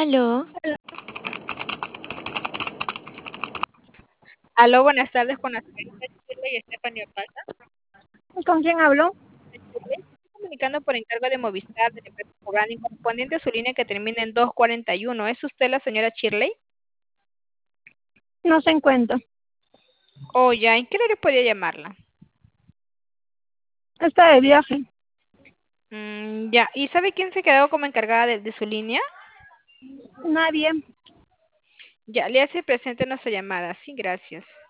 Aló, Aló, buenas tardes con la señorita Shirley Estefanía Palta. ¿con quién hablo? Shirley, estoy comunicando por encargo de Movistar de la empresa Fogani correspondiente a su línea que termina en 241. ¿Es usted la señora Shirley? No se encuentra. Oh, ya, ¿en qué horario podría llamarla? Está de viaje. Ya, ¿y sabe quién se quedó como encargada de su línea? Nadie. Ya, le hace presente nuestra llamada. Sí, gracias.